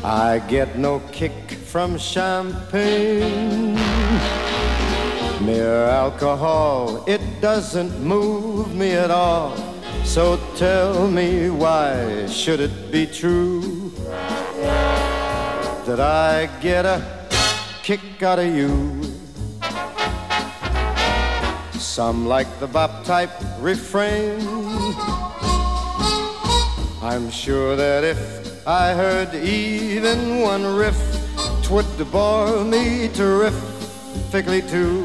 I get no kick from champagne. Mere alcohol, it doesn't move me at all. So tell me, why should it be true that I get a kick out of you? Some like the bop type refrain. I'm sure that if I heard even one riff, 'twould bore me terrifically too.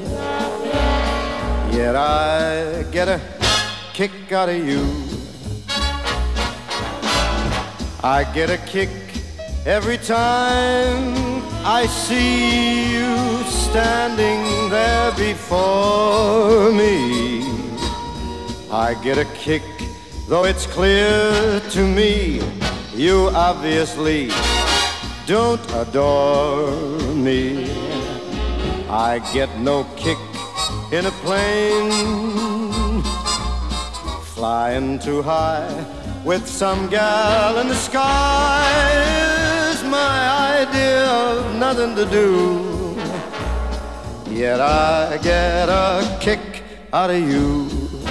Yet I get a kick out of you. I get a kick every time I see you standing there before me. I get a kick, though it's clear to me you obviously don't adore me. I get no kick in a plane, flying too high with some gal in the sky is my idea of nothing to do. Yet I get a kick out of you.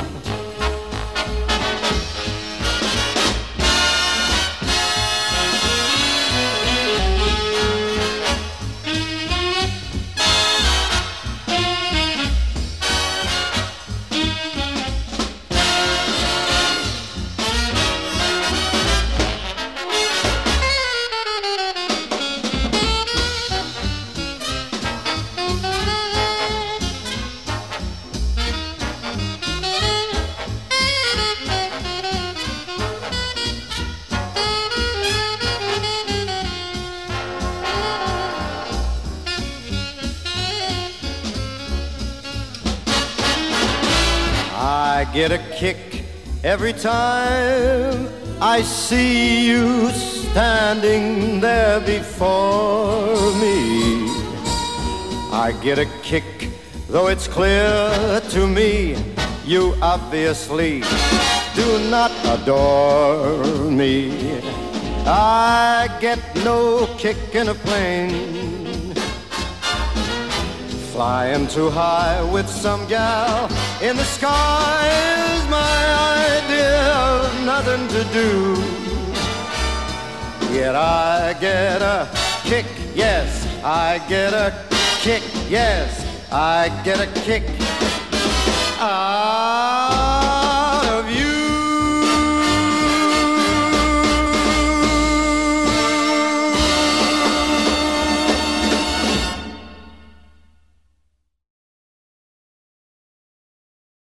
I get a kick every time I see you standing there before me. I get a kick, though it's clear to me you obviously do not adore me. I get no kick in a plane, flying too high with some gal in the sky is my idea of nothing to do. Yet I get a kick, yes, I get a kick, yes, I get a kick. Ah.